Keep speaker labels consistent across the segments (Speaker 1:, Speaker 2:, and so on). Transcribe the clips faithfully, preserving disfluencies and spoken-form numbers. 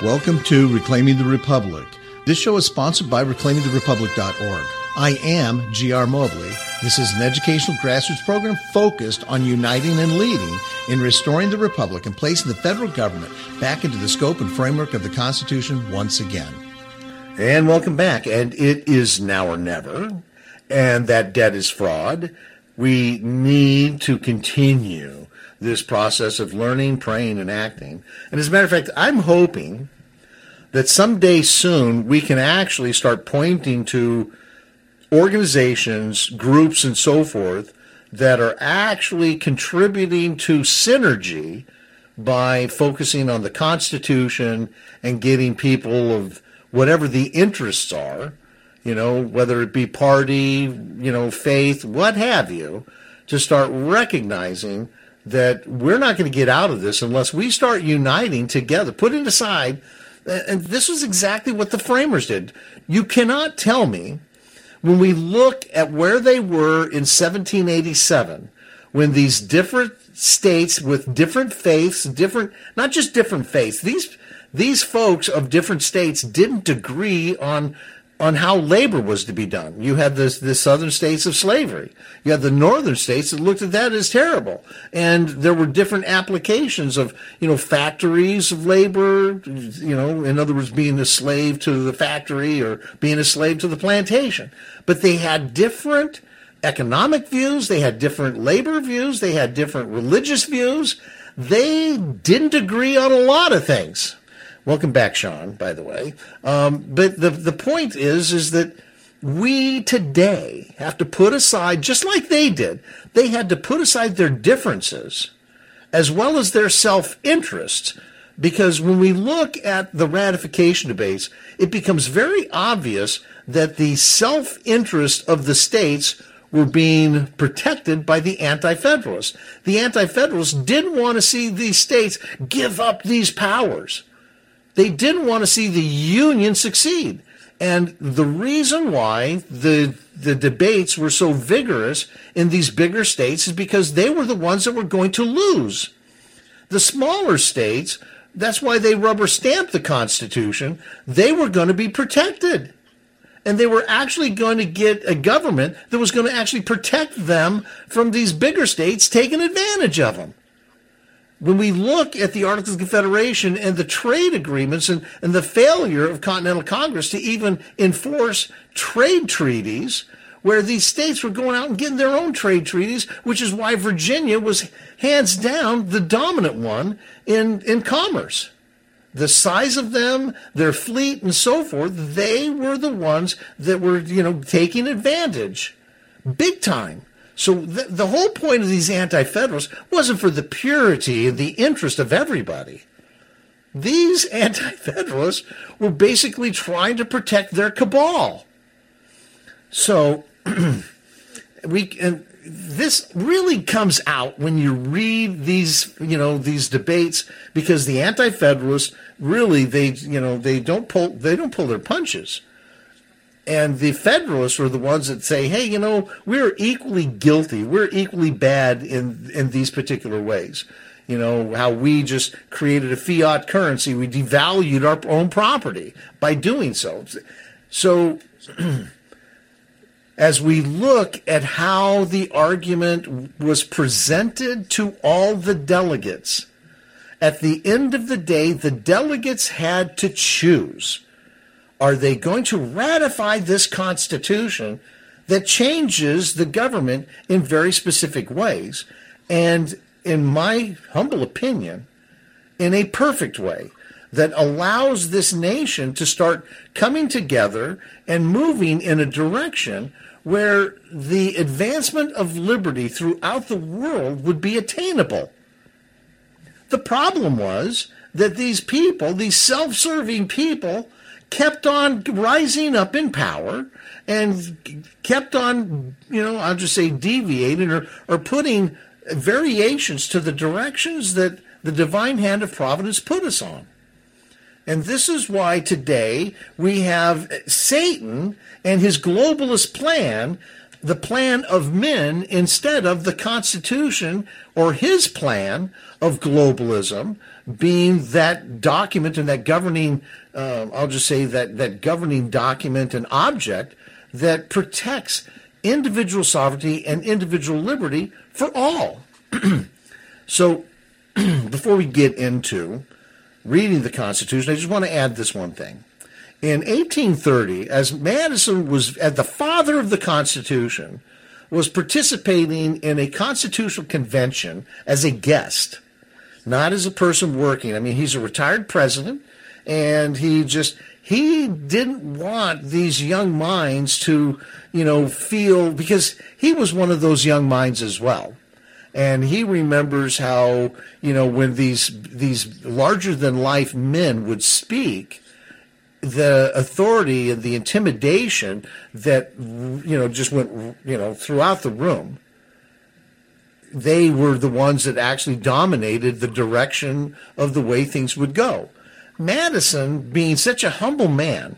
Speaker 1: Welcome to Reclaiming the Republic. This show is sponsored by reclaiming the republic dot org. I am G R. Mobley. This is an educational grassroots program focused on uniting and leading in restoring the republic and placing the federal government back into the scope and framework of the Constitution once again.
Speaker 2: And welcome back. And it is now or never. And that debt is fraud. We need to continue this process of learning, praying, and acting. And as a matter of fact, I'm hoping that someday soon we can actually start pointing to organizations, groups, and so forth that are actually contributing to synergy by focusing on the Constitution and getting people of whatever the interests are, you know, whether it be party, you know, faith, what have you, to start recognizing that we're not going to get out of this unless we start uniting together, putting aside, and this was exactly what the framers did. You cannot tell me, when we look at where they were in seventeen eighty-seven, when these different states with different faiths, different, not just different faiths, these these folks of different states didn't agree on on how labor was to be done. You had the, the southern states of slavery. You had the northern states that looked at that as terrible. And there were different applications of, you know, factories of labor, you know, in other words, being a slave to the factory or being a slave to the plantation. But they had different economic views. They had different labor views. They had different religious views. They didn't agree on a lot of things. Welcome back, Sean, by the way. Um, but the the point is, is that we today have to put aside, just like they did, they had to put aside their differences as well as their self-interest. Because when we look at the ratification debates, it becomes very obvious that the self-interest of the states were being protected by the Anti-Federalists. The Anti-Federalists didn't want to see these states give up these powers. They didn't want to see the Union succeed. And the reason why the the debates were so vigorous in these bigger states is because they were the ones that were going to lose. The smaller states, that's why they rubber stamped the Constitution. They were going to be protected. And they were actually going to get a government that was going to actually protect them from these bigger states taking advantage of them. When we look at the Articles of Confederation and the trade agreements and, and the failure of Continental Congress to even enforce trade treaties, where these states were going out and getting their own trade treaties, which is why Virginia was hands down the dominant one in, in commerce. The size of them, their fleet, and so forth, they were the ones that were, you know, taking advantage big time. So the, the whole point of these Anti-Federalists wasn't for the purity and the interest of everybody. These Anti-Federalists were basically trying to protect their cabal. So we and this really comes out when you read these, you know, these debates, because the Anti-Federalists really they, you know, they don't pull they don't pull their punches. And the Federalists are the ones that say, hey, you know, we're equally guilty. We're equally bad in, in these particular ways. You know, how we just created a fiat currency. We devalued our own property by doing so. So as we look at how the argument was presented to all the delegates, at the end of the day, the delegates had to choose. Are they going to ratify this Constitution that changes the government in very specific ways? And in my humble opinion, in a perfect way that allows this nation to start coming together and moving in a direction where the advancement of liberty throughout the world would be attainable. The problem was that these people, these self-serving people, kept on rising up in power and kept on, you know, I'll just say deviating or, or putting variations to the directions that the divine hand of providence put us on. And this is why today we have Satan and his globalist plan the plan of men instead of the Constitution or his plan of globalism being that document and that governing, uh, I'll just say that, that governing document and object that protects individual sovereignty and individual liberty for all. So before we get into reading the Constitution, I just want to add this one thing. In eighteen thirty, as Madison was, as the father of the Constitution, was participating in a constitutional convention as a guest, not as a person working. I mean, he's a retired president, and he just, he didn't want these young minds to, you know, feel, because he was one of those young minds as well. And he remembers how, you know, when these these larger-than-life men would speak, the authority and the intimidation that, you know, just went, you know, throughout the room. They were the ones that actually dominated the direction of the way things would go. Madison, being such a humble man,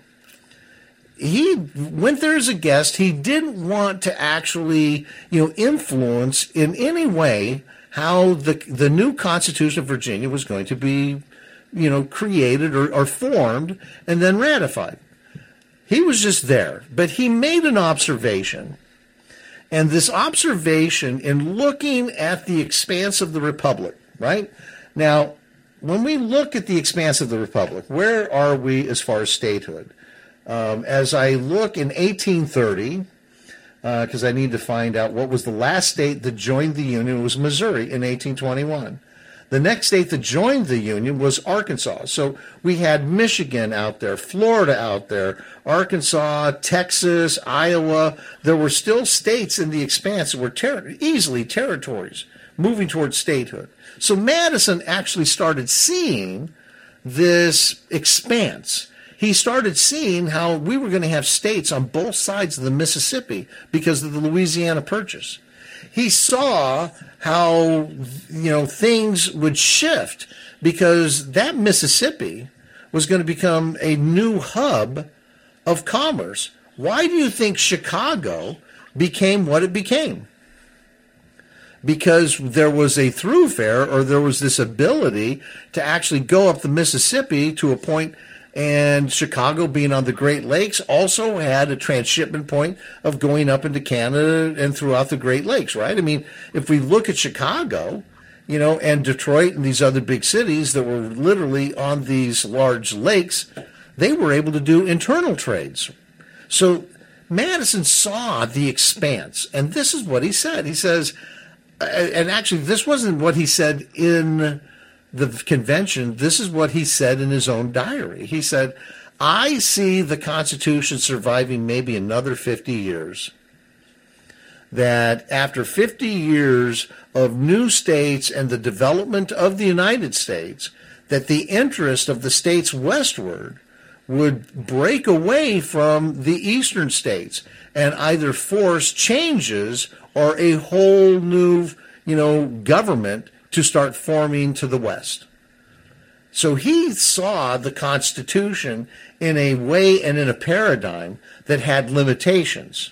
Speaker 2: he went there as a guest. He didn't want to actually, you know, influence in any way how the the new Constitution of Virginia was going to be, you know, created or, or formed and then ratified. He was just there, but he made an observation. And this observation, in looking at the expanse of the Republic, right? Now, when we look at the expanse of the Republic, where are we as far as statehood? Um, as I look in eighteen thirty, because uh, I need to find out what was the last state that joined the Union, it was Missouri in eighteen twenty-one. The next state that joined the Union was Arkansas. So we had Michigan out there, Florida out there, Arkansas, Texas, Iowa. There were still states in the expanse that were ter- easily territories moving towards statehood. So Madison actually started seeing this expanse. He started seeing how we were going to have states on both sides of the Mississippi because of the Louisiana Purchase. He saw how, you know, things would shift because that Mississippi was going to become a new hub of commerce. Why do you think Chicago became what it became? Because there was a thoroughfare, or there was this ability to actually go up the Mississippi to a point. And Chicago, being on the Great Lakes, also had a transshipment point of going up into Canada and throughout the Great Lakes, right? I mean, if we look at Chicago, you know, and Detroit and these other big cities that were literally on these large lakes, they were able to do internal trades. So Madison saw the expanse, and this is what he said. He says, and actually this wasn't what he said in the convention, this is what he said in his own diary. He said, I see the Constitution surviving maybe another fifty years. That after fifty years of new states and the development of the United States, that the interest of the states westward would break away from the eastern states and either force changes or a whole new, you know, government to start forming to the west. So he saw the Constitution in a way and in a paradigm that had limitations.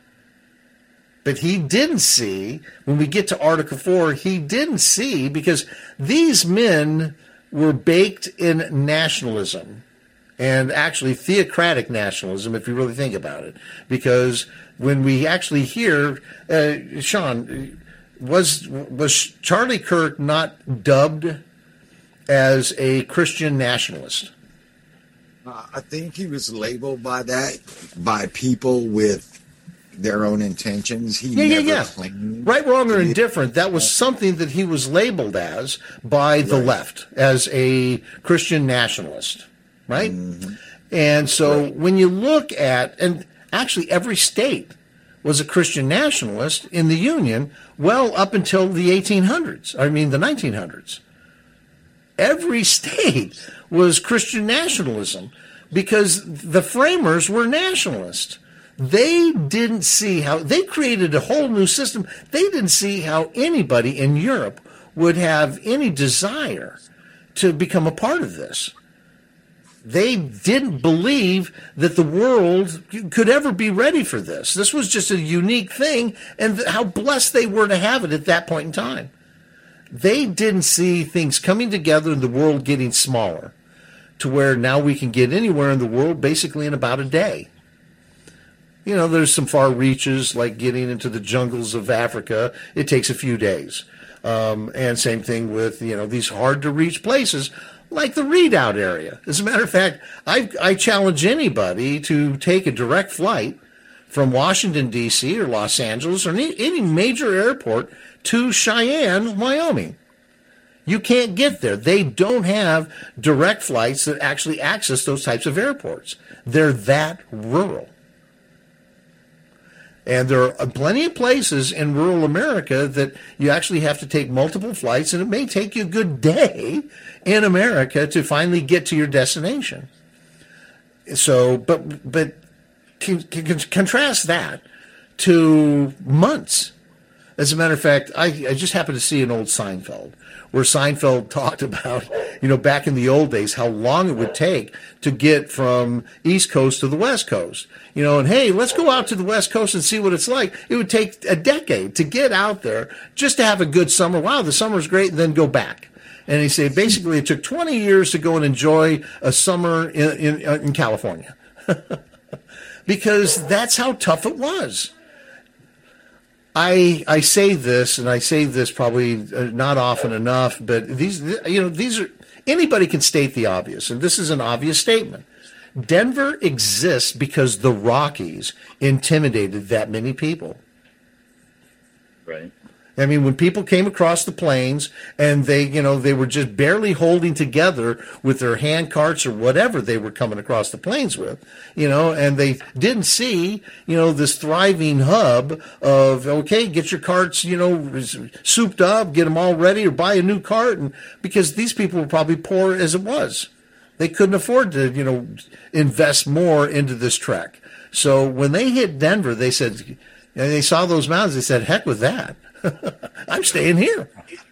Speaker 2: But he didn't see, when we get to Article four, he didn't see, because these men were baked in nationalism, and actually theocratic nationalism, if you really think about it. Because when we actually hear, uh, Sean, Was was Charlie Kirk not dubbed as a Christian nationalist?
Speaker 3: Uh, I think he was labeled by that by people with their own intentions. He
Speaker 2: yeah,
Speaker 3: never
Speaker 2: yeah, yeah.
Speaker 3: claimed
Speaker 2: right, wrong, or indifferent. That was something that he was labeled as by the
Speaker 3: right.
Speaker 2: left, as a Christian nationalist, right?
Speaker 3: Mm-hmm.
Speaker 2: And so
Speaker 3: right.
Speaker 2: when you look at, and actually every state was a Christian nationalist in the Union, well, up until the eighteen hundreds, I mean the nineteen hundreds. Every state was Christian nationalism because the framers were nationalists. They didn't see how, they created a whole new system. They didn't see how anybody in Europe would have any desire to become a part of this. They didn't believe that the world could ever be ready for this. This was just a unique thing, and how blessed they were to have it at that point in time. They didn't see things coming together and the world getting smaller to where now we can get anywhere in the world basically in about a day. You know, there's some far reaches like getting into the jungles of Africa. It takes a few days. Um, and same thing with, you know, these hard to reach places like the Redoubt area. As a matter of fact, I, I challenge anybody to take a direct flight from Washington, D C or Los Angeles or any, any major airport to Cheyenne, Wyoming. You can't get there. They don't have direct flights that actually access those types of airports. They're that rural. And there are plenty of places in rural America that you actually have to take multiple flights, and it may take you a good day in America to finally get to your destination. So, but but can, can contrast that to months. As a matter of fact, I, I just happened to see an old Seinfeld where Seinfeld talked about, you know, back in the old days, how long it would take to get from East Coast to the West Coast. You know, and hey, let's go out to the West Coast and see what it's like. It would take a decade to get out there just to have a good summer. Wow, the summer's great, and then go back. And he said basically it took twenty years to go and enjoy a summer in, in, in California. Because that's how tough it was. I I say this, and I say this probably not often enough, but these, you know, these are, anybody can state the obvious, and this is an obvious statement. Denver exists because the Rockies intimidated that many people.
Speaker 4: Right.
Speaker 2: I mean, when people came across the plains and they, you know, they were just barely holding together with their hand carts or whatever they were coming across the plains with, you know, and they didn't see, you know, this thriving hub of, okay, get your carts, you know, souped up, get them all ready, or buy a new cart. And because these people were probably poor as it was. They couldn't afford to, you know, invest more into this trek. So when they hit Denver, they said, and they saw those mountains, they said, heck with that. I'm staying here.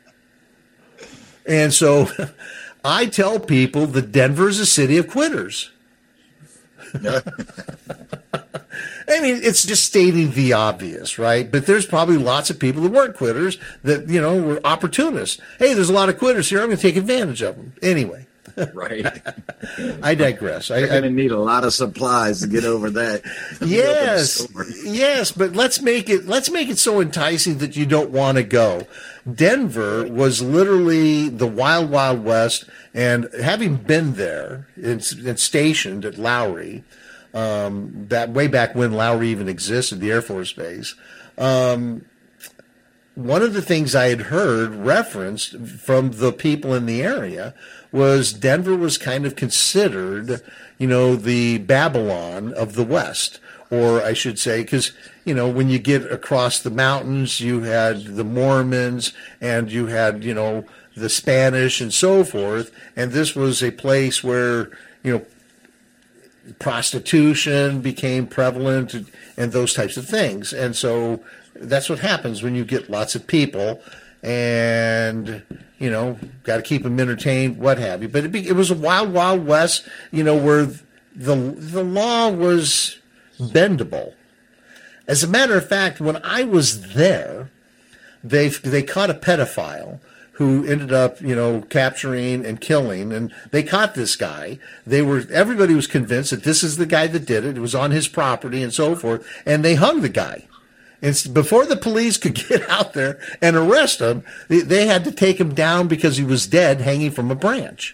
Speaker 2: And so I tell people that Denver is a city of quitters. I mean, it's just stating the obvious, right? But there's probably lots of people that weren't quitters that, you know, were opportunists. Hey, there's a lot of quitters here. I'm going to take advantage of them. Anyway.
Speaker 3: Right.
Speaker 2: I digress.
Speaker 3: You're going to need a lot of supplies to get over that.
Speaker 2: Yes. Yes, but let's make it let's make it so enticing that you don't want to go. Denver was literally the wild, wild west, and having been there and, and stationed at Lowry, um, that way back when Lowry even existed, the Air Force Base, um, one of the things I had heard referenced from the people in the area was Denver was kind of considered, you know, the Babylon of the West, or I should say, because, you know, when you get across the mountains, you had the Mormons and you had, you know, the Spanish and so forth, and this was a place where, you know, prostitution became prevalent and those types of things. And so that's what happens when you get lots of people and, you know, got to keep them entertained, what have you. But it, be, it was a wild, wild west, you know, where the the law was bendable. As a matter of fact, when I was there, they they caught a pedophile who ended up, you know, capturing and killing, and they caught this guy. They were everybody was convinced that this is the guy that did it. It was on his property and so forth, and they hung the guy. And before the police could get out there and arrest him, they, they had to take him down because he was dead, hanging from a branch.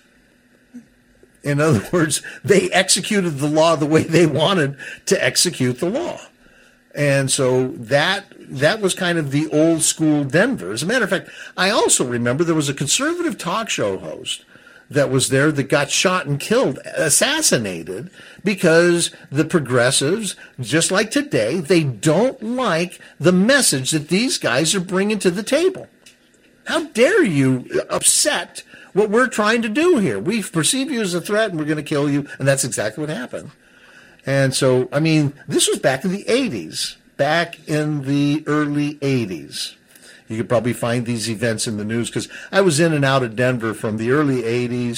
Speaker 2: In other words, they executed the law the way they wanted to execute the law. And so that that was kind of the old school Denver. As a matter of fact, I also remember there was a conservative talk show host that was there that got shot and killed, assassinated, because the progressives, just like today, they don't like the message that these guys are bringing to the table. How dare you upset what we're trying to do here? We perceive you as a threat and we're going to kill you, and that's exactly what happened. And so, I mean, this was back in the eighties, back in the early eighties. You could probably find these events in the news because I was in and out of Denver from the early eighties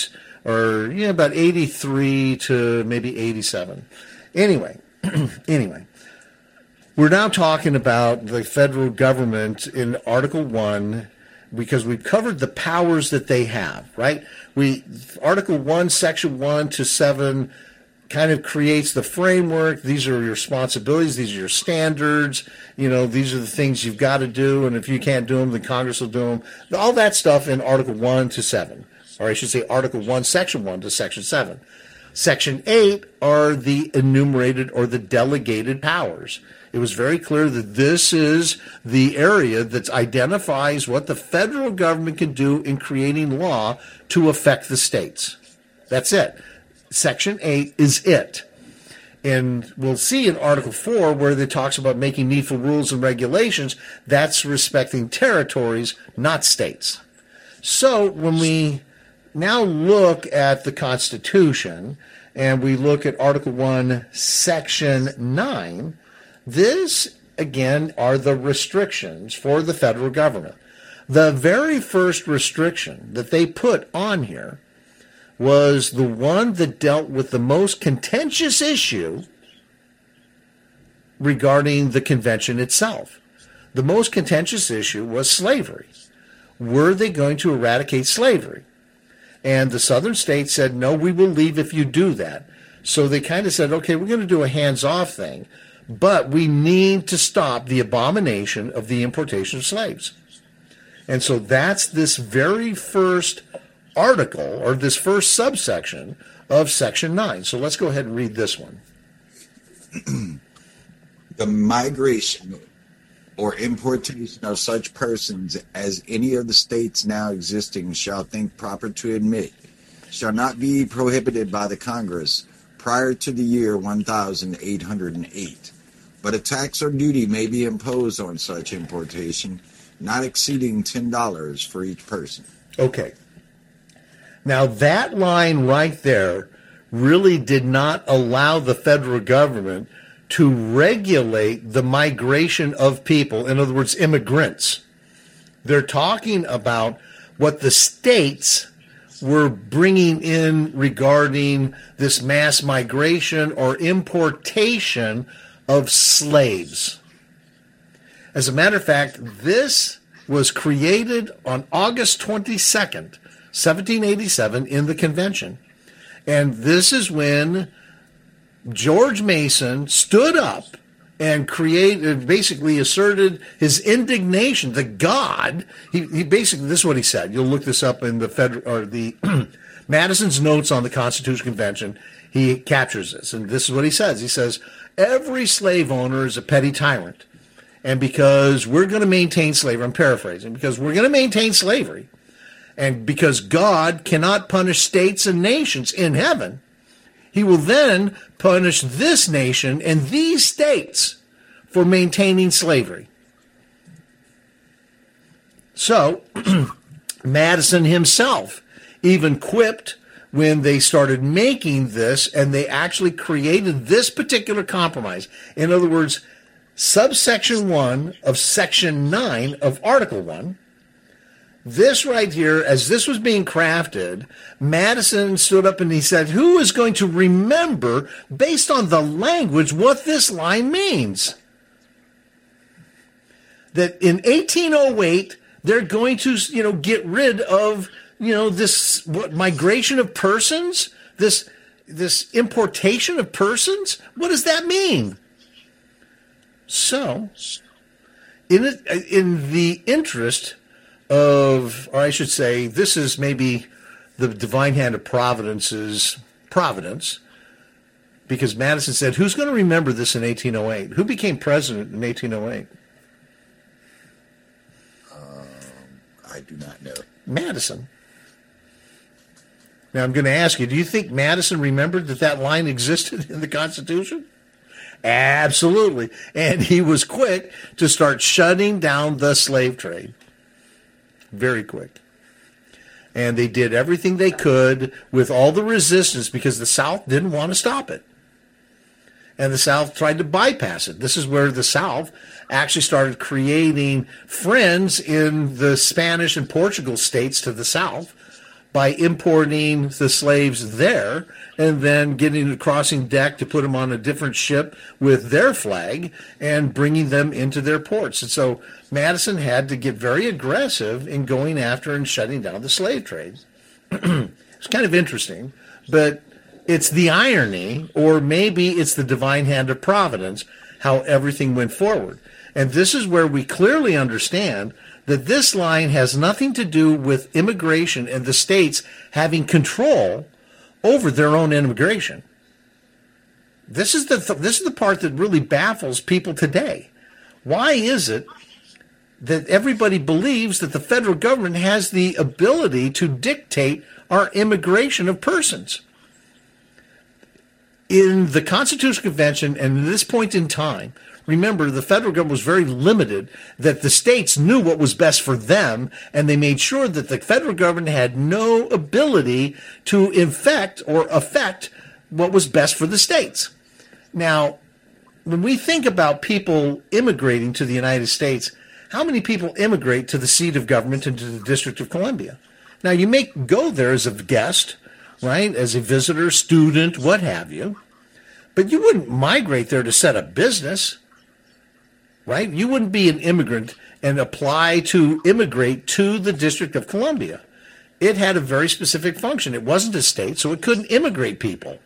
Speaker 2: or yeah, about eighty-three to maybe eighty-seven. Anyway, anyway, we're now talking about the federal government in Article One, because we've covered the powers that they have, right? We Article One, Section One to Seven kind of creates the framework. These are your responsibilities. These are your standards. You know, these are the things you've got to do. And if you can't do them, then Congress will do them. All that stuff in Article One to Seven, or I should say Article One, Section One to Section Seven. Section Eight are the enumerated or the delegated powers. It was very clear that this is the area that identifies what the federal government can do in creating law to affect the states. That's it. Section eight is it. And we'll see in Article four where it talks about making needful rules and regulations. That's respecting territories, not states. So when we now look at the Constitution and we look at Article one, Section nine, this, again, are the restrictions for the federal government. The very first restriction that they put on here was the one that dealt with the most contentious issue regarding the convention itself. The most contentious issue was slavery. Were they going to eradicate slavery? And the southern states said, no, we will leave if you do that. So they kind of said, okay, we're going to do a hands-off thing, but we need to stop the abomination of the importation of slaves. And so that's this very first article, or this first subsection of Section nine. So let's go ahead and read this one.
Speaker 3: The migration or importation of such persons as any of the states now existing shall think proper to admit shall not be prohibited by the Congress prior to the year one thousand eight hundred eight. But a tax or duty may be imposed on such importation, not exceeding ten dollars for each person.
Speaker 2: Okay. Now, that line right there really did not allow the federal government to regulate the migration of people, in other words, immigrants. They're talking about what the states were bringing in regarding this mass migration or importation of slaves. As a matter of fact, this was created on August twenty-second, seventeen eighty-seven, in the convention. And this is when George Mason stood up and created, basically asserted his indignation. The God, he, he basically, this is what he said. You'll look this up in the federal, or the Madison's notes on the Constitutional Convention. He captures this, and this is what he says. He says, every slave owner is a petty tyrant. And because we're going to maintain slavery, I'm paraphrasing, because we're going to maintain slavery, and because God cannot punish states and nations in heaven, he will then punish this nation and these states for maintaining slavery. So, Madison himself even quipped when they started making this, and they actually created this particular compromise. In other words, subsection one of section nine of Article one, this right here, as this was being crafted, Madison stood up and he said, who is going to remember, based on the language, what this line means? That in eighteen oh eight, they're going to, you know, get rid of, you know, this what, migration of persons, this this importation of persons. What does that mean? So, in it, in the interest of, or I should say, this is maybe the divine hand of providence's providence, because Madison said, who's going to remember this in eighteen oh eight? Who became president in eighteen oh eight?
Speaker 3: Um, I do not know.
Speaker 2: Madison. Now I'm going to ask you, do you think Madison remembered that that line existed in the Constitution? Absolutely. And he was quick to start shutting down the slave trade. Very quick. And they did everything they could with all the resistance, because the South didn't want to stop it. And the South tried to bypass it. This is where the South actually started creating friends in the Spanish and Portugal states to the South by importing the slaves there and then getting a crossing deck to put them on a different ship with their flag and bringing them into their ports. And so Madison had to get very aggressive in going after and shutting down the slave trade. It's kind of interesting, but it's the irony, or maybe it's the divine hand of providence, how everything went forward. And this is where we clearly understand that this line has nothing to do with immigration and the states having control over their own immigration. This is the th- this is the part that really baffles people today. Why is it that everybody believes that the federal government has the ability to dictate our immigration of persons? In the Constitutional Convention and at this point in time, remember, the federal government was very limited, that the states knew what was best for them, and they made sure that the federal government had no ability to infect or affect what was best for the states. Now, when we think about people immigrating to the United States, how many people immigrate to the seat of government and to the District of Columbia? Now, you may go there as a guest, right, as a visitor, student, what have you, but you wouldn't migrate there to set up business, right? You wouldn't be an immigrant and apply to immigrate to the District of Columbia. It had a very specific function. It wasn't a state, so it couldn't immigrate people.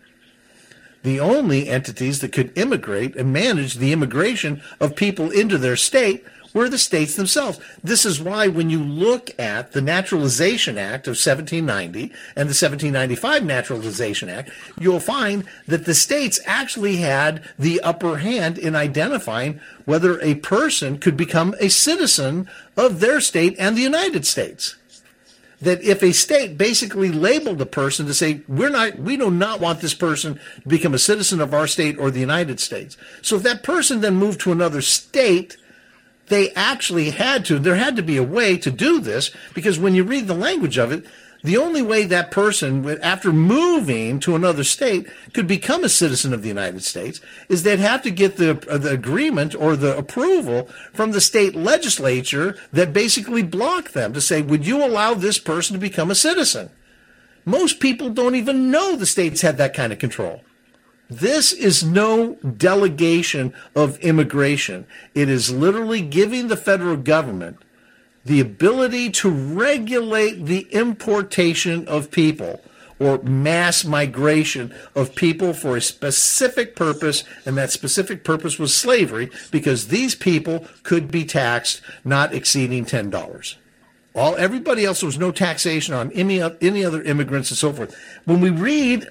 Speaker 2: The only entities that could immigrate and manage the immigration of people into their state were the states themselves. This is why when you look at the Naturalization Act of seventeen ninety and the seventeen ninety-five Naturalization Act, you'll find that the states actually had the upper hand in identifying whether a person could become a citizen of their state and the United States. That if a state basically labeled a person to say, we're not, we do not want this person to become a citizen of our state or the United States. So if that person then moved to another state, they actually had to, there had to be a way to do this, because when you read the language of it, the only way that person, after moving to another state, could become a citizen of the United States is they'd have to get the, the agreement or the approval from the state legislature that basically blocked them to say, would you allow this person to become a citizen? Most people don't even know the states had that kind of control. This is no delegation of immigration. It is literally giving the federal government the ability to regulate the importation of people or mass migration of people for a specific purpose, and that specific purpose was slavery, because these people could be taxed not exceeding ten dollars. All everybody else, there was no taxation on any, any other immigrants and so forth. When we read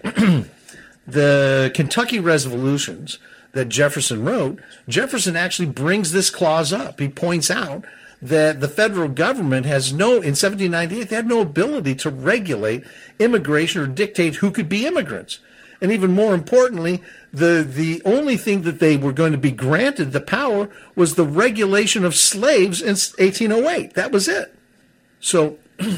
Speaker 2: the Kentucky resolutions that Jefferson wrote, Jefferson actually brings this clause up. He points out that the federal government has no, in seventeen ninety-eight, they had no ability to regulate immigration or dictate who could be immigrants. And even more importantly, the, the only thing that they were going to be granted the power was the regulation of slaves in eighteen oh eight. That was it. So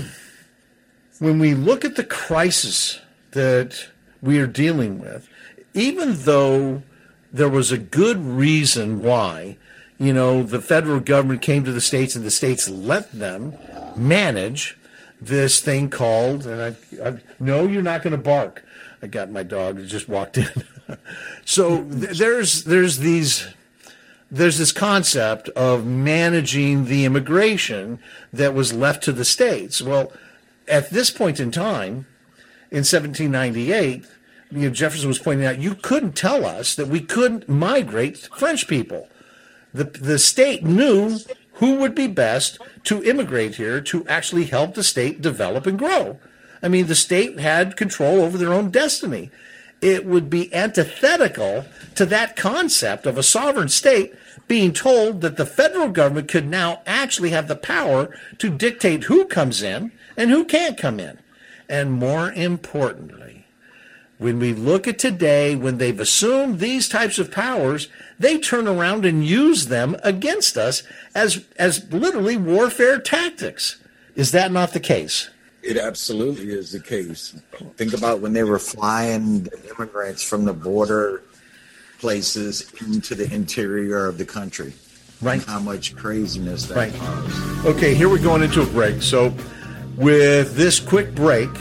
Speaker 2: when we look at the crisis that we are dealing with, even though there was a good reason why, you know, the federal government came to the states and the states let them manage this thing called, and I, I no, you're not going to bark. I got my dog that just walked in. So th- there's there's these there's this concept of managing the immigration that was left to the states. Well, at this point in time, in seventeen ninety-eight, you know, Jefferson was pointing out, you couldn't tell us that we couldn't migrate French people. The, the state knew who would be best to immigrate here to actually help the state develop and grow. I mean, the state had control over their own destiny. It would be antithetical to that concept of a sovereign state being told that the federal government could now actually have the power to dictate who comes in and who can't come in. And more importantly, when we look at today, when they've assumed these types of powers, they turn around and use them against us as as literally warfare tactics. Is that not the case?
Speaker 3: It absolutely is the case. Think about when they were flying the immigrants from the border places into the interior of the country.
Speaker 2: Right.
Speaker 3: And how much craziness that
Speaker 2: right.
Speaker 3: caused.
Speaker 2: Okay, here we're going into a break. So with this quick break,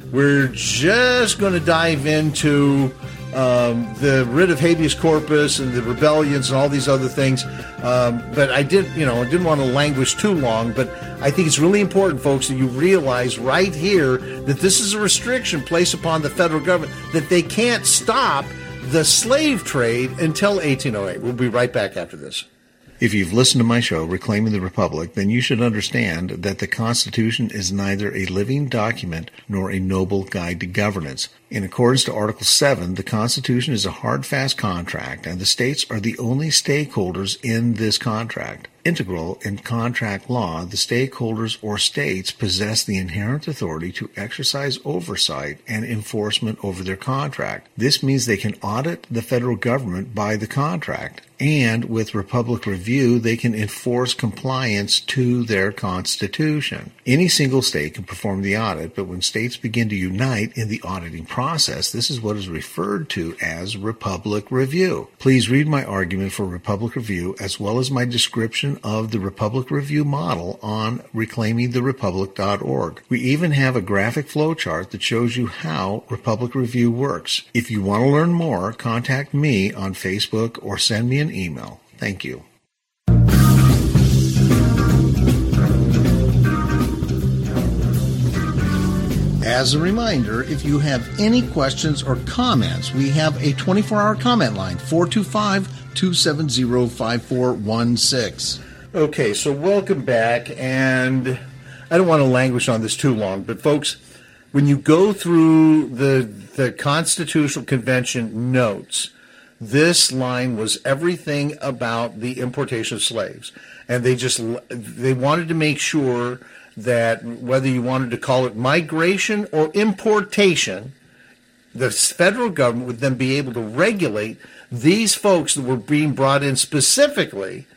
Speaker 2: We're just going to dive into um, the writ of habeas corpus and the rebellions and all these other things. Um, but I did, you know, I didn't want to languish too long, but I think it's really important, folks, that you realize right here that this is a restriction placed upon the federal government, that they can't stop the slave trade until eighteen oh eight. We'll be right back after this.
Speaker 1: If you've listened to my show, Reclaiming the Republic, then you should understand that the Constitution is neither a living document nor a noble guide to governance. In accordance to Article seven, the Constitution is a hard, fast contract, and the states are the only stakeholders in this contract. Integral in contract law, the stakeholders or states possess the inherent authority to exercise oversight and enforcement over their contract. This means they can audit the federal government by the contract, and with Republic Review, they can enforce compliance to their Constitution. Any single state can perform the audit, but when states begin to unite in the auditing process, this is what is referred to as Republic Review. Please read my argument for Republic Review as well as my description of the Republic Review model on reclaiming the republic dot org. We even have a graphic flowchart that shows you how Republic Review works. If you want to learn more, contact me on Facebook or send me an email. Thank you. As a reminder, if you have any questions or comments, we have a twenty-four hour comment line, four two five, two seven zero, five four one six.
Speaker 2: Okay, so welcome back, and I don't want to languish on this too long, but folks, when you go through the the Constitutional Convention notes, this line was everything about the importation of slaves, and they just they wanted to make sure that whether you wanted to call it migration or importation, the federal government would then be able to regulate these folks that were being brought in specifically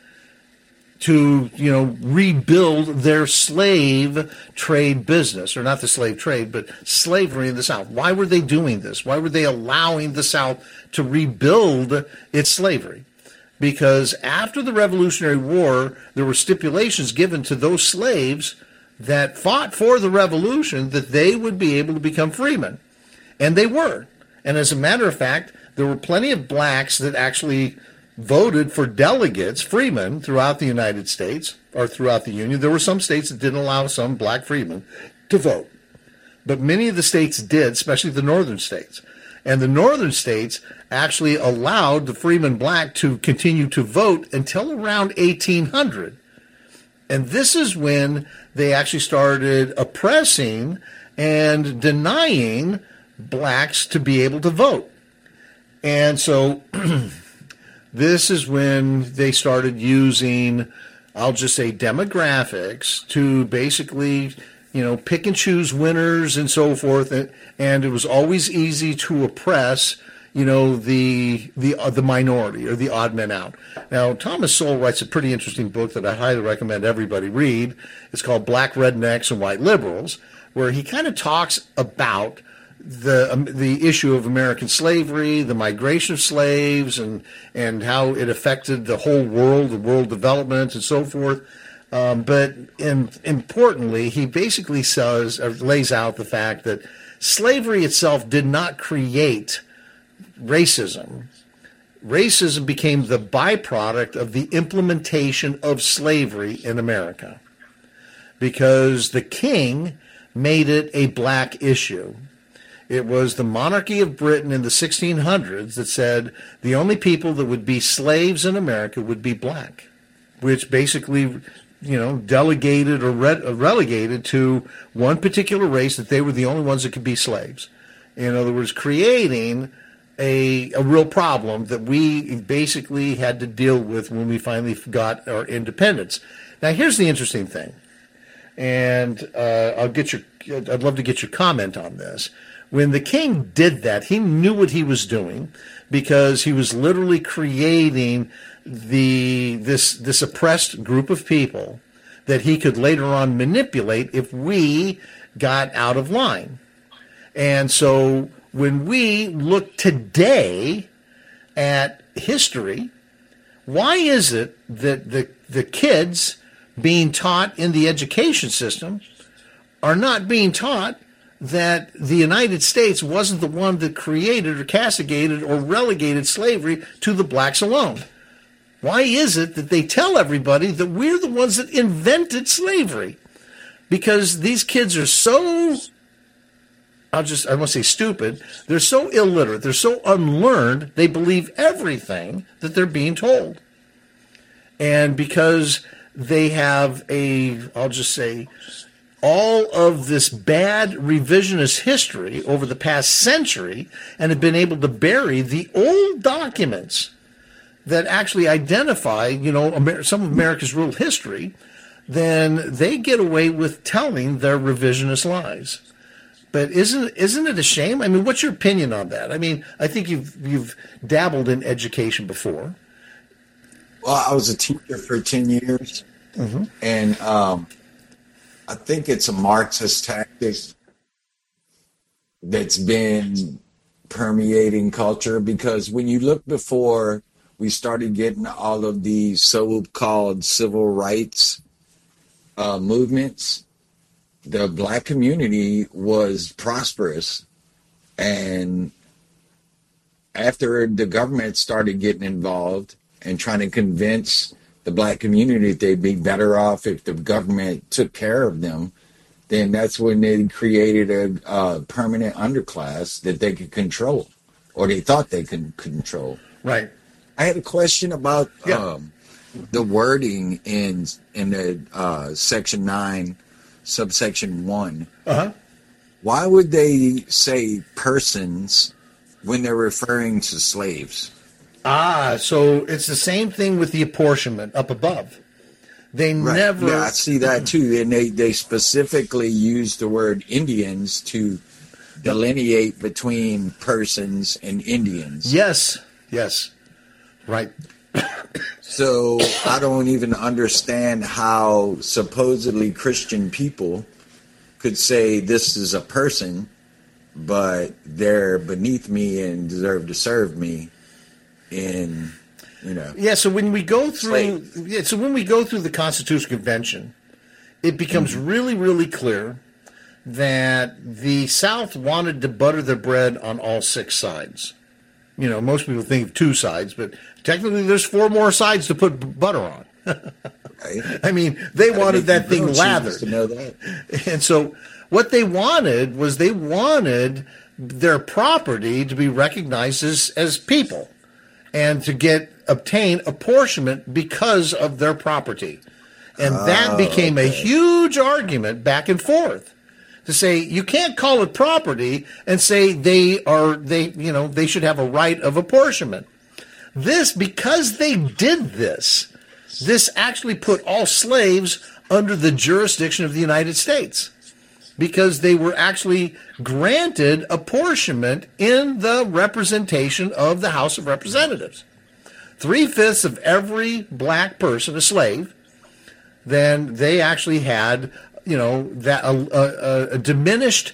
Speaker 2: to, you know, rebuild their slave trade business, or not the slave trade, but slavery in the South. Why were they doing this? Why were they allowing the South to rebuild its slavery? Because after the Revolutionary War, there were stipulations given to those slaves that fought for the revolution that they would be able to become freemen. And they were. And as a matter of fact, there were plenty of blacks that actually voted for delegates, freemen, throughout the United States or throughout the Union. There were some states that didn't allow some black freemen to vote. But many of the states did, especially the northern states. And the northern states actually allowed the freeman black to continue to vote until around eighteen hundred. And this is when they actually started oppressing and denying blacks to be able to vote. And so this is when they started using, I'll just say, demographics to basically, you know, pick and choose winners and so forth. And it was always easy to oppress, you know, the the uh, the minority or the odd men out. Now, Thomas Sowell writes a pretty interesting book that I highly recommend everybody read. It's called Black Rednecks and White Liberals, where he kind of talks about the um, the issue of American slavery, the migration of slaves, and and how it affected the whole world, the world development, and so forth. Um, but in, importantly, he basically says or lays out the fact that slavery itself did not create racism. Racism became the byproduct of the implementation of slavery in America, because the king made it a black issue. It was the monarchy of Britain in the sixteen hundreds that said the only people that would be slaves in America would be black, which basically, you know, delegated or re- relegated to one particular race, that they were the only ones that could be slaves. In other words, creating a, a real problem that we basically had to deal with when we finally got our independence. Now, here's the interesting thing, and uh, I'll get your, I'd love to get your comment on this. When the king did that, he knew what he was doing, because he was literally creating the this this oppressed group of people that he could later on manipulate if we got out of line. And so when we look today at history, why is it that the the kids being taught in the education system are not being taught that the United States wasn't the one that created or castigated or relegated slavery to the blacks alone? Why is it that they tell everybody that we're the ones that invented slavery? Because these kids are so, I'll just, I won't say stupid, they're so illiterate, they're so unlearned, they believe everything that they're being told. And because they have a, I'll just say, all of this bad revisionist history over the past century and have been able to bury the old documents that actually identify, you know, Amer- some of America's real history, then they get away with telling their revisionist lies. But isn't isn't it a shame? I mean, what's your opinion on that? I mean, I think you've you've dabbled in education before.
Speaker 3: Well, I was a teacher for ten years, mm-hmm. and um, I think it's a Marxist tactic that's been permeating culture, because when you look before we started getting all of these so-called civil rights uh, movements, the black community was prosperous. And after the government started getting involved and trying to convince the black community that they'd be better off if the government took care of them, then that's when they created a, a permanent underclass that they could control, or they thought they could control.
Speaker 2: Right.
Speaker 3: I had a question about
Speaker 2: yeah.
Speaker 3: um, the wording in in the uh, section nine, subsection one.
Speaker 2: Uh-huh.
Speaker 3: Why would they say persons when they're referring to slaves?
Speaker 2: Ah, so it's the same thing with the apportionment up above. They
Speaker 3: right.
Speaker 2: never...
Speaker 3: Yeah, I see that too. And they, they specifically use the word Indians to delineate between persons and Indians.
Speaker 2: Yes, yes, right.
Speaker 3: So I don't even understand how supposedly Christian people could say this is a person, but they're beneath me and deserve to serve me in, you know.
Speaker 2: Yeah, so when we go through
Speaker 3: slave.
Speaker 2: yeah, so when we go through the Constitutional Convention, it becomes mm-hmm. really, really clear that the South wanted to butter their bread on all six sides. You know, most people think of two sides, but technically there's four more sides to put b- butter on.
Speaker 3: Right.
Speaker 2: I mean, they
Speaker 3: Gotta
Speaker 2: wanted that thing lathered.
Speaker 3: To know that.
Speaker 2: And so what they wanted was they wanted their property to be recognized as, as people and to get obtain apportionment because of their property. And that
Speaker 3: oh,
Speaker 2: became
Speaker 3: okay.
Speaker 2: a huge argument back and forth to say you can't call it property and say they are they you know they should have a right of apportionment. This, because they did this, this actually put all slaves under the jurisdiction of the United States, because they were actually granted apportionment in the representation of the House of Representatives. Three-fifths of every black person, a slave, then they actually had, you know, that a, a, a diminished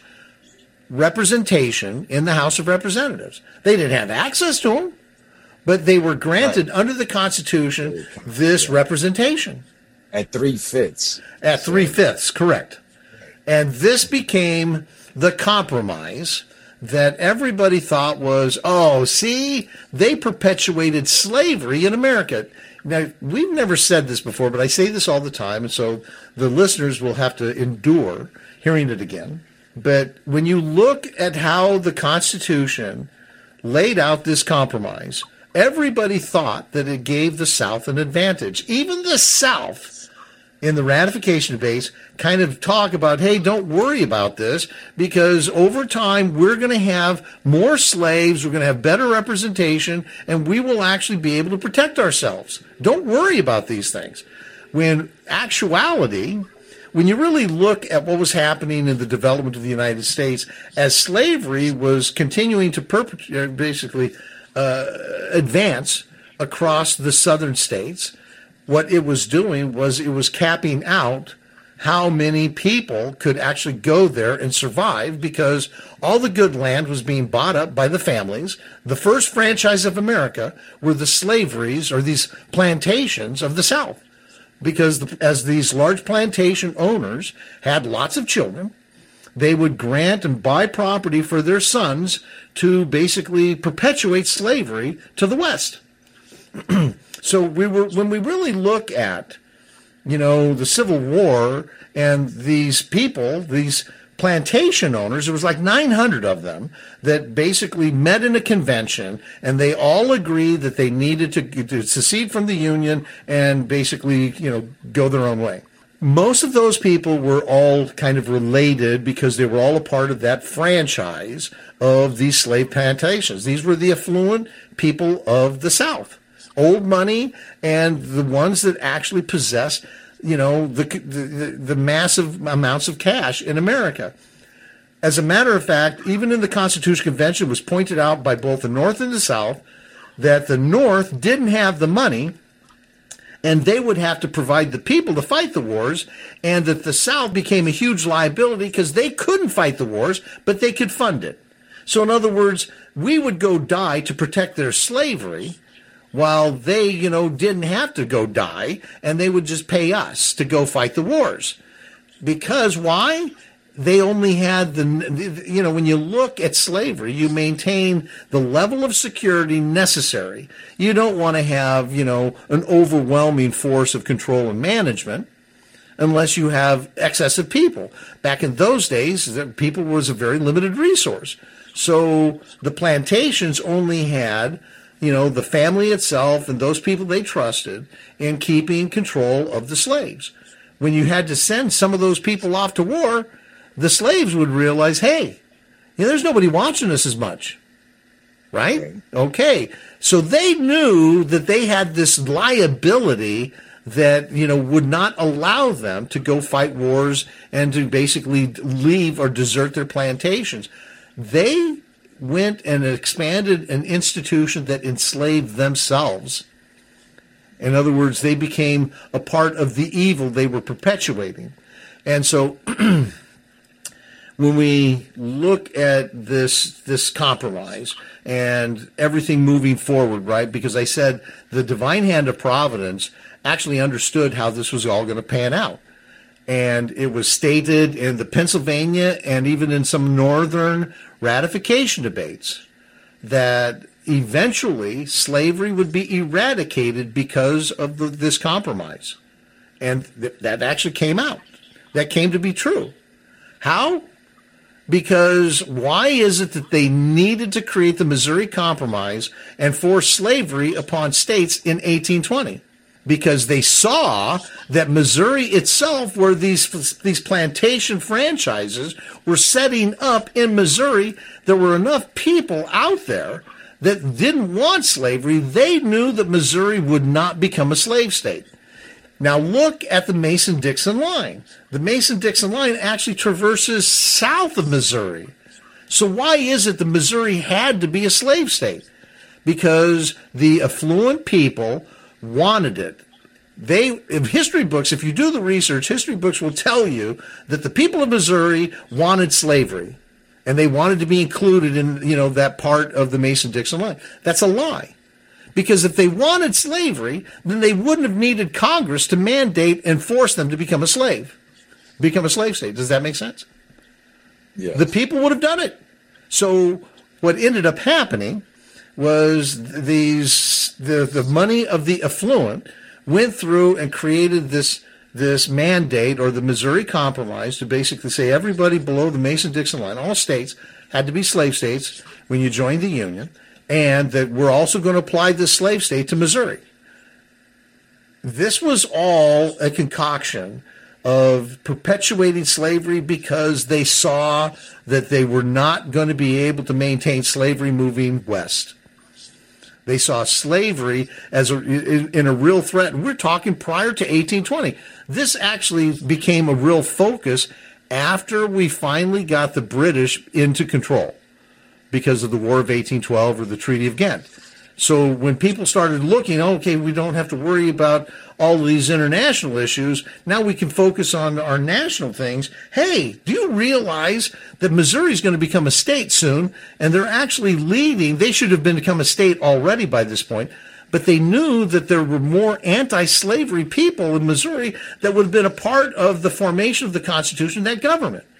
Speaker 2: representation in the House of Representatives. They didn't have access to them, but they were granted right. under the Constitution this yeah. representation.
Speaker 3: At three-fifths.
Speaker 2: At three-fifths, correct. And this became the compromise that everybody thought was, oh, see, they perpetuated slavery in America. Now, we've never said this before, but I say this all the time, and so the listeners will have to endure hearing it again. But when you look at how the Constitution laid out this compromise, everybody thought that it gave the South an advantage. Even the South, in the ratification debates, kind of talk about, hey, don't worry about this, because over time we're going to have more slaves, we're going to have better representation, and we will actually be able to protect ourselves. Don't worry about these things. When actuality, when you really look at what was happening in the development of the United States, as slavery was continuing to perpetuate, basically uh, advance across the southern states, what it was doing was it was capping out how many people could actually go there and survive, because all the good land was being bought up by the families. The first franchise of America were the slaveries, or these plantations of the South, because the, as these large plantation owners had lots of children, they would grant and buy property for their sons to basically perpetuate slavery to the West. So we were, when we really look at, you know, the Civil War and these people, these plantation owners, there was like nine hundred of them that basically met in a convention, and they all agreed that they needed to, to secede from the Union and basically, you know, go their own way. Most of those people were all kind of related because they were all a part of that franchise of these slave plantations. These were the affluent people of the South, old money, and the ones that actually possessed, you know, the, the, the massive amounts of cash in America. As a matter of fact, even in the Constitutional Convention, it was pointed out by both the North and the South that the North didn't have the money, and they would have to provide the people to fight the wars, and that the South became a huge liability because they couldn't fight the wars, but they could fund it. So in other words, we would go die to protect their slavery, while they, you know, didn't have to go die, and they would just pay us to go fight the wars. Because why? They only had the, you know, when you look at slavery, you maintain the level of security necessary. You don't want to have, you know, an overwhelming force of control and management unless you have excessive people. Back in those days, people was a very limited resource. So the plantations only had, you know, the family itself and those people they trusted in keeping control of the slaves. When you had to send some of those people off to war, the slaves would realize, hey, you know, there's nobody watching us as much, right? Okay. okay. So they knew that they had this liability that, you know, would not allow them to go fight wars and to basically leave or desert their plantations. They went and expanded an institution that enslaved themselves. In other words, they became a part of the evil they were perpetuating. And so when we look at this this compromise and everything moving forward, right, because I said the divine hand of providence actually understood how this was all going to pan out. And it was stated in the Pennsylvania and even in some northern ratification debates that eventually slavery would be eradicated because of the, this compromise. And th- that actually came out. That came to be true. How? Because why is it that they needed to create the Missouri Compromise and force slavery upon states in eighteen twenty? Because they saw that Missouri itself, where these these plantation franchises were setting up in Missouri, there were enough people out there that didn't want slavery. They knew that Missouri would not become a slave state. Now look at the Mason-Dixon line. The Mason-Dixon line actually traverses south of Missouri. So why is it that Missouri had to be a slave state? Because the affluent people wanted it. They, in history books, if you do the research, history books will tell you that the people of Missouri wanted slavery, and they wanted to be included in, you know, that part of the Mason-Dixon line. That's a lie. Because if they wanted slavery, then they wouldn't have needed Congress to mandate and force them to become a slave, become a slave state. Does that make sense?
Speaker 3: Yes.
Speaker 2: The people would have done it. So what ended up happening was these the, the money of the affluent went through and created this this mandate, or the Missouri Compromise, to basically say everybody below the Mason-Dixon line, all states, had to be slave states when you joined the Union, and that we're also going to apply this slave state to Missouri. This was all a concoction of perpetuating slavery because they saw that they were not going to be able to maintain slavery moving west. They saw slavery as a, in, in a real threat. And we're talking prior to eighteen twenty. This actually became a real focus after we finally got the British into control because of the War of eighteen twelve or the Treaty of Ghent. So when people started looking, okay, we don't have to worry about all of these international issues. Now we can focus on our national things. Hey, do you realize that Missouri is going to become a state soon? And they're actually leading. They should have been become a state already by this point. But they knew that there were more anti-slavery people in Missouri that would have been a part of the formation of the Constitution, that government.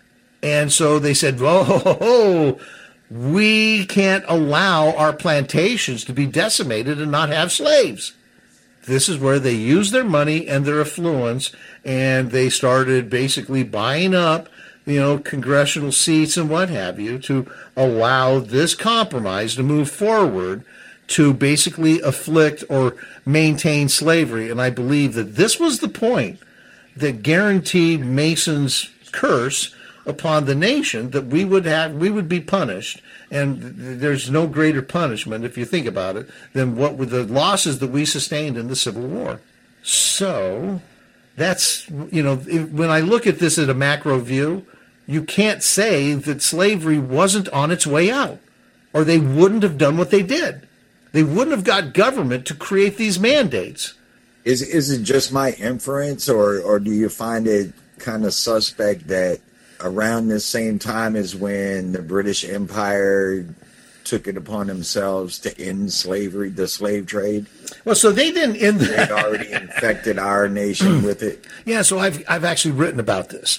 Speaker 2: And so they said, "Oh, we can't allow our plantations to be decimated and not have slaves." This is where they used their money and their affluence, and they started basically buying up, you know, congressional seats and what have you to allow this compromise to move forward to basically afflict or maintain slavery. And I believe that this was the point that guaranteed Mason's curse upon the nation, that we would have, we would be punished. And there's no greater punishment, if you think about it, than what were the losses that we sustained in the Civil War. So that's, you know, when I look at this at a macro view, you can't say that slavery wasn't on its way out, or they wouldn't have done what they did. They wouldn't have got government to create these mandates.
Speaker 3: Is is it just my inference, or, or do you find it kind of suspect that around the same time as when the British Empire took it upon themselves to end slavery, the slave trade?
Speaker 2: Well, so they didn't end the...
Speaker 3: They'd already infected our nation with it.
Speaker 2: Yeah, so I've I've actually written about this.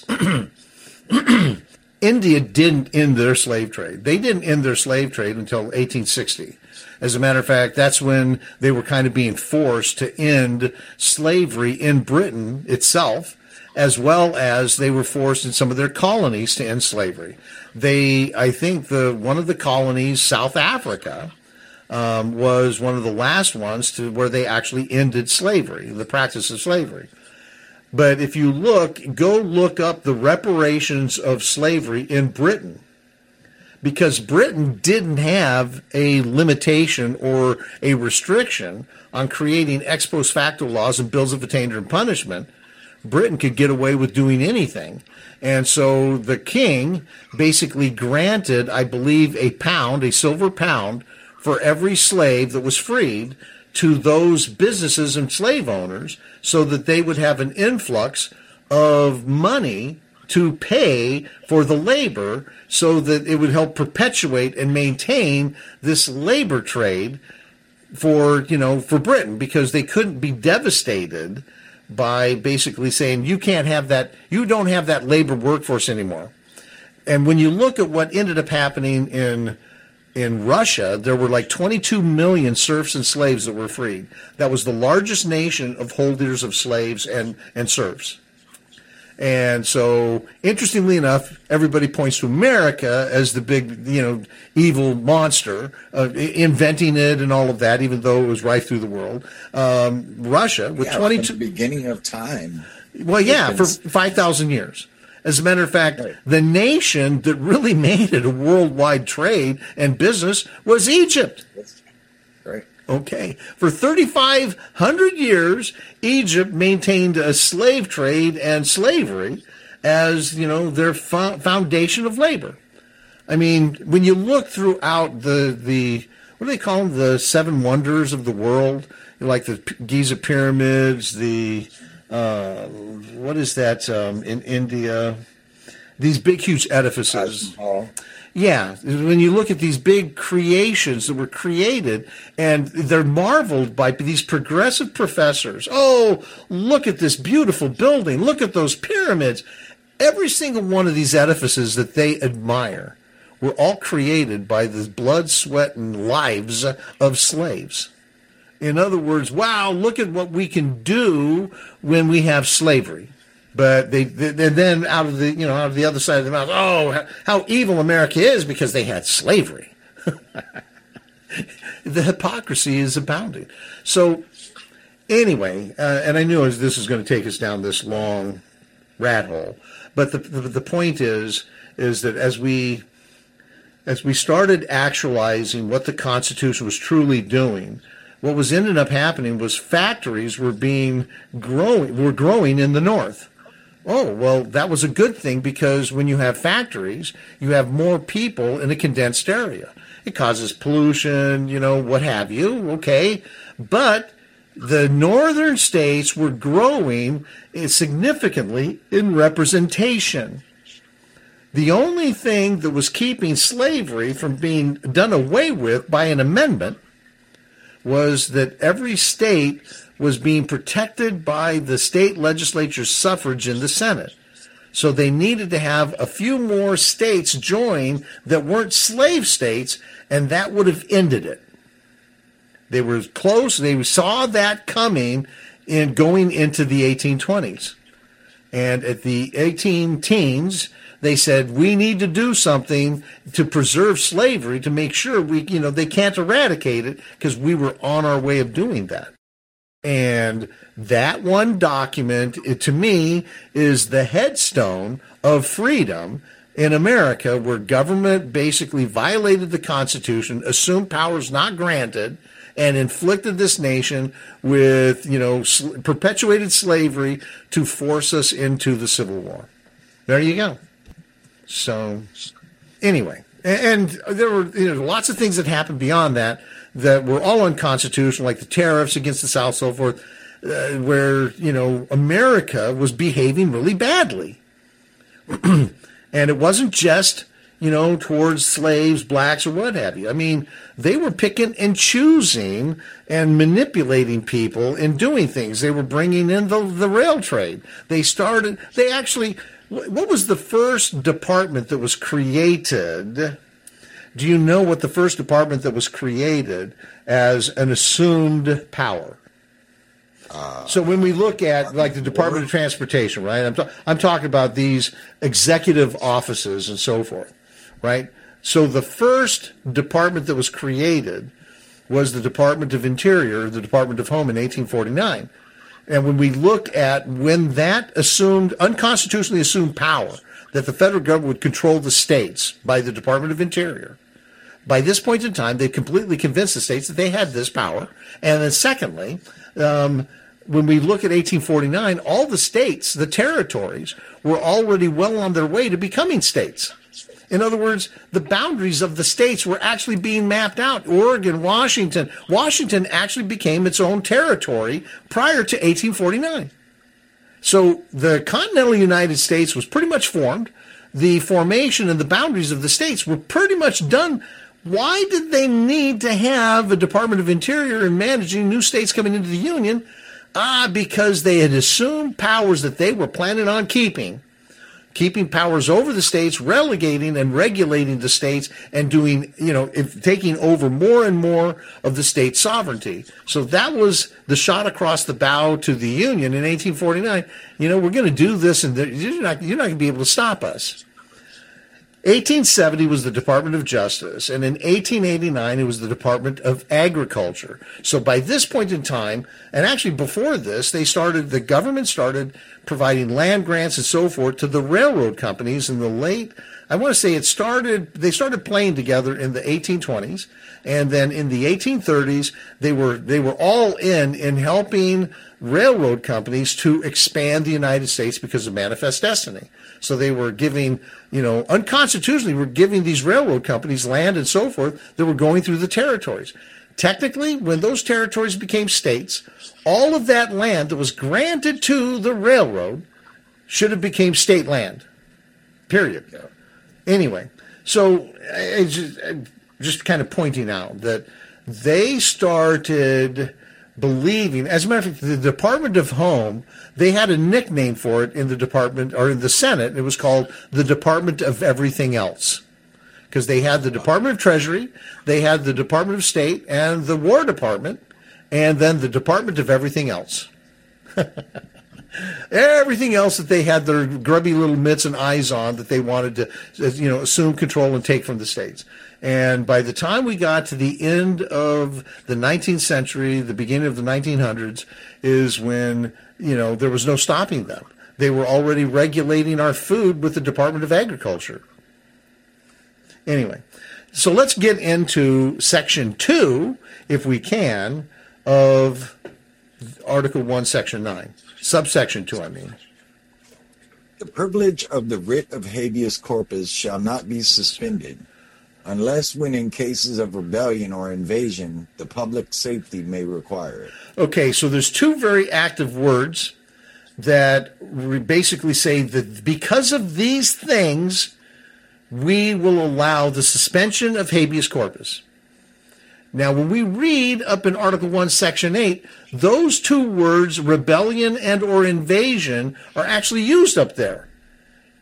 Speaker 2: India didn't end their slave trade. They didn't end their slave trade until eighteen sixty. As a matter of fact, that's when they were kind of being forced to end slavery in Britain itself, as well as they were forced in some of their colonies to end slavery. They, I think, the one of the colonies, South Africa, um, was one of the last ones to where they actually ended slavery, the practice of slavery. But if you look, go look up the reparations of slavery in Britain, because Britain didn't have a limitation or a restriction on creating ex post facto laws and bills of attainder and punishment. Britain could get away with doing anything. And so the king basically granted, I believe, a pound, a silver pound, for every slave that was freed to those businesses and slave owners, so that they would have an influx of money to pay for the labor, so that it would help perpetuate and maintain this labor trade for, you know, for Britain, because they couldn't be devastated by basically saying, you can't have that, you don't have that labor workforce anymore. And when you look at what ended up happening in in Russia, there were like twenty-two million serfs and slaves that were freed. That was the largest nation of holders of slaves and, and serfs. And so, interestingly enough, everybody points to America as the big, you know, evil monster, uh, inventing it and all of that, even though it was right through the world. Um, Russia, with
Speaker 3: yeah,
Speaker 2: twenty-two...
Speaker 3: from the beginning of time.
Speaker 2: Well, yeah, for five thousand years. As a matter of fact, right. The nation that really made it a worldwide trade and business was Egypt.
Speaker 3: Right.
Speaker 2: Okay. For thirty-five hundred years, Egypt maintained a slave trade and slavery as, you know, their fo- foundation of labor. I mean, when you look throughout the, the, what do they call them? The seven wonders of the world, like the Giza pyramids, the, uh, what is that, um, in India? These big, huge edifices. Yeah, when you look at these big creations that were created, and they're marveled by these progressive professors. Oh, look at this beautiful building. Look at those pyramids. Every single one of these edifices that they admire were all created by the blood, sweat, and lives of slaves. In other words, wow, look at what we can do when we have slavery. But they, they, and then out of the, you know, out of the other side of the mouth, oh, how evil America is because they had slavery. The hypocrisy is abounding. So, anyway, uh, and I knew this was going to take us down this long rat hole. But the, the the point is, is that as we, as we started actualizing what the Constitution was truly doing, what was ended up happening was factories were being growing, were growing in the North. Oh, well, that was a good thing, because when you have factories, you have more people in a condensed area. It causes pollution, you know, what have you, okay. But the northern states were growing significantly in representation. The only thing that was keeping slavery from being done away with by an amendment was that every state was being protected by the state legislature's suffrage in the Senate. So they needed to have a few more states join that weren't slave states, and that would have ended it. They were close. They saw that coming in going into the eighteen twenties. And at the eighteen teens, they said, we need to do something to preserve slavery to make sure we, you know, they can't eradicate it, because we were on our way of doing that. And that one document, it, to me, is the headstone of freedom in America, where government basically violated the Constitution, assumed powers not granted, and inflicted this nation with, you know, sl- perpetuated slavery to force us into the Civil War. There you go. So, anyway, and, and there were, you know, lots of things that happened beyond that that were all unconstitutional, like the tariffs against the South, so forth, uh, where, you know, America was behaving really badly. And it wasn't just, you know, towards slaves, blacks, or what have you. I mean, they were picking and choosing and manipulating people in doing things. They were bringing in the, the rail trade. They started, they actually, what was the first department that was created? Do you know what the first department that was created as an assumed power? Uh, so when we look at like the Department of Transportation, right? I'm, ta- I'm talking about these executive offices and so forth, right? So the first department that was created was the Department of Interior, the Department of Home in eighteen forty-nine. And when we look at when that assumed, unconstitutionally assumed power, that the federal government would control the states by the Department of Interior, by this point in time, they completely convinced the states that they had this power. And then secondly, um, when we look at eighteen forty-nine, all the states, the territories, were already well on their way to becoming states. In other words, the boundaries of the states were actually being mapped out. Oregon, Washington. Washington actually became its own territory prior to eighteen forty-nine. So the continental United States was pretty much formed. The formation and the boundaries of the states were pretty much done. Why did they need to have a Department of Interior in managing new states coming into the Union? Ah, because they had assumed powers that they were planning on keeping. Keeping powers over the states, relegating and regulating the states, and doing, you know, if, taking over more and more of the state sovereignty. So that was the shot across the bow to the Union in eighteen forty-nine. You know, we're going to do this, and you're not, you're not going to be able to stop us. eighteen seventy was the Department of Justice, and in eighteen eighty-nine it was the Department of Agriculture. So by this point in time, and actually before this, they started, the government started providing land grants and so forth to the railroad companies in the late, I want to say it started, they started playing together in the eighteen twenties, and then in the eighteen thirties, they were, they were all in, in helping railroad companies to expand the United States because of Manifest Destiny. So they were giving, you know, unconstitutionally were giving these railroad companies land and so forth that were going through the territories. Technically, when those territories became states, all of that land that was granted to the railroad should have became state land. Period. Anyway, so it's just, just kind of pointing out that they started believing, as a matter of fact, the Department of Home, they had a nickname for it in the department, or in the Senate. It was called the Department of Everything Else. Because they had the Department of Treasury, they had the Department of State, and the War Department, and then the Department of Everything Else. Everything else that they had their grubby little mitts and eyes on that they wanted to, you know, assume control and take from the states. And by the time we got to the end of the nineteenth century, the beginning of the nineteen hundreds, is when, you know, there was no stopping them. They were already regulating our food with the Department of Agriculture. Anyway, so let's get into Section two, if we can, of Article one, Section nine. Subsection two, I mean.
Speaker 3: The privilege of the writ of habeas corpus shall not be suspended, unless when in cases of rebellion or invasion, the public safety may require it.
Speaker 2: Okay, so there's two very active words that basically say that because of these things, we will allow the suspension of habeas corpus. Now, when we read up in Article one, Section eight, those two words, rebellion and or invasion, are actually used up there.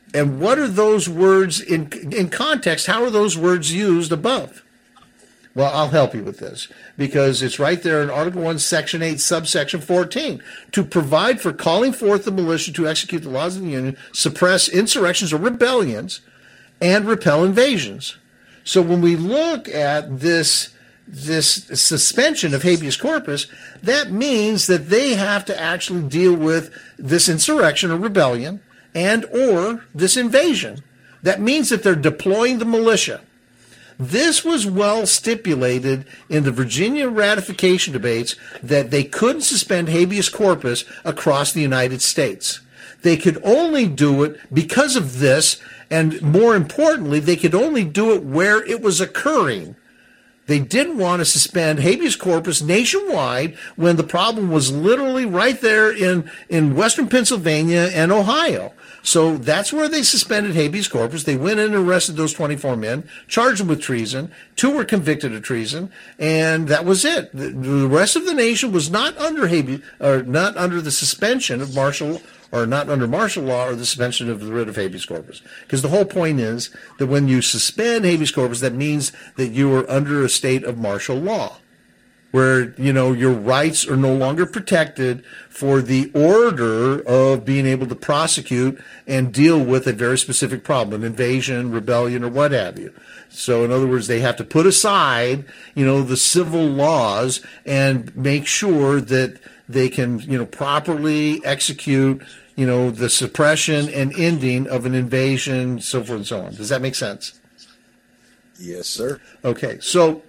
Speaker 2: And what are those words in in context? How are those words used above? Well, I'll help you with this, because it's right there in Article one, Section eight, subsection fourteen. To provide for calling forth the militia to execute the laws of the Union, suppress insurrections or rebellions, and repel invasions. So when we look at this, this suspension of habeas corpus, that means that they have to actually deal with this insurrection or rebellion and or this invasion. That means that they're deploying the militia. This was well stipulated in the Virginia ratification debates that they couldn't suspend habeas corpus across the United States. They could only do it because of this, and more importantly, they could only do it where it was occurring. They didn't want to suspend habeas corpus nationwide when the problem was literally right there in, in western Pennsylvania and Ohio. So that's where they suspended habeas corpus. They went in and arrested those twenty-four men, charged them with treason. Two were convicted of treason, and that was it. The, the rest of the nation was not under habeas, or not under the suspension of martial, or not under martial law, or the suspension of the writ of habeas corpus. Because the whole point is that when you suspend habeas corpus, that means that you are under a state of martial law, where, you know, your rights are no longer protected for the order of being able to prosecute and deal with a very specific problem, an invasion, rebellion, or what have you. So in other words, they have to put aside, you know, the civil laws and make sure that they can, you know, properly execute, you know, the suppression and ending of an invasion, so forth and so on. Does that make sense?
Speaker 3: Yes, sir.
Speaker 2: Okay, so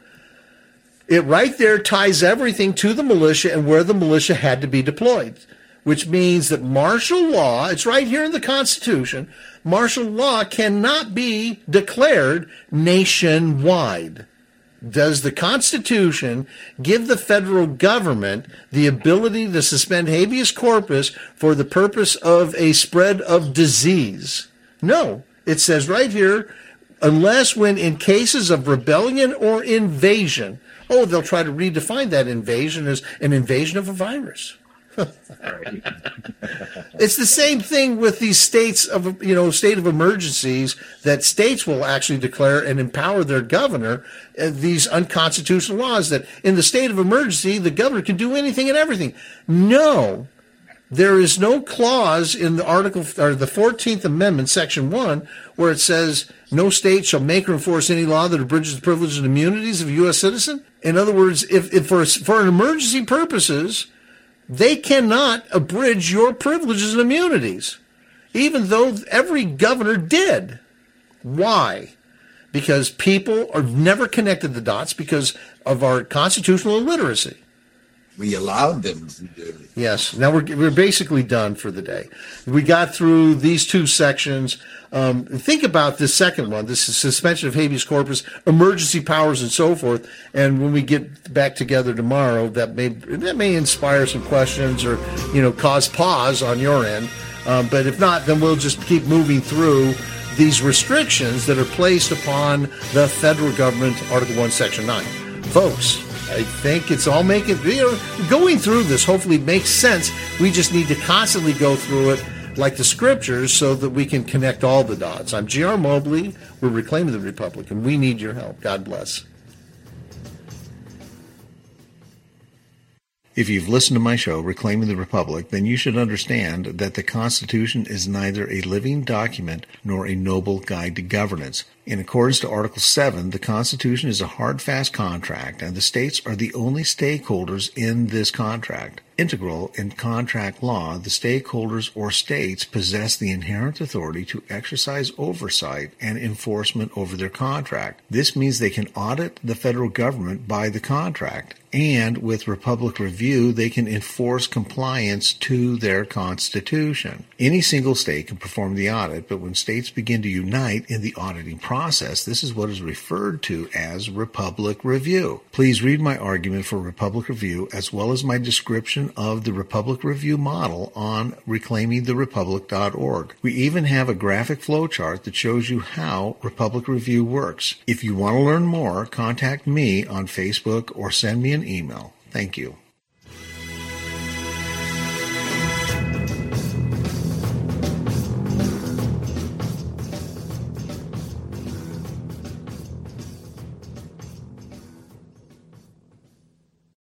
Speaker 2: it right there ties everything to the militia and where the militia had to be deployed, which means that martial law, it's right here in the Constitution, martial law cannot be declared nationwide. Does the Constitution give the federal government the ability to suspend habeas corpus for the purpose of a spread of disease? No. It says right here, unless when in cases of rebellion or invasion. Oh, they'll try to redefine that invasion as an invasion of a virus. It's the same thing with these states of, you know, state of emergencies that states will actually declare and empower their governor uh, these unconstitutional laws that in the state of emergency, the governor can do anything and everything. No, there is no clause in the article or the fourteenth Amendment, section one, where it says no state shall make or enforce any law that abridges the privileges and immunities of a U S citizen. In other words, if, if for, for emergency purposes, they cannot abridge your privileges and immunities, even though every governor did. Why? Because people are never connected the dots because of our constitutional illiteracy.
Speaker 3: We allowed them to do it.
Speaker 2: Yes. Now we're we're basically done for the day. We got through these two sections. Um, think about this second one, this is suspension of habeas corpus, emergency powers, and so forth. And when we get back together tomorrow, that may that may inspire some questions or, you know, cause pause on your end. Um, but if not, then we'll just keep moving through these restrictions that are placed upon the federal government, Article one, Section nine. Folks, I think it's all making, you know, going through this hopefully makes sense. We just need to constantly go through it like the scriptures so that we can connect all the dots. I'm G R Mobley. We're Reclaiming the Republic, and we need your help. God bless.
Speaker 1: If you've listened to my show, Reclaiming the Republic, then you should understand that the Constitution is neither a living document nor a noble guide to governance. In accordance to Article seven, the Constitution is a hard, fast contract, and the states are the only stakeholders in this contract. Integral in contract law, the stakeholders or states possess the inherent authority to exercise oversight and enforcement over their contract. This means they can audit the federal government by the contract, and with Republic Review, they can enforce compliance to their Constitution. Any single state can perform the audit, but when states begin to unite in the auditing process, this is what is referred to as Republic Review. Please read my argument for Republic Review as well as my description of the Republic Review model on reclaiming the republic dot org. We even have a graphic flowchart that shows you how Republic Review works. If you want to learn more, contact me on Facebook or send me an email. Thank you.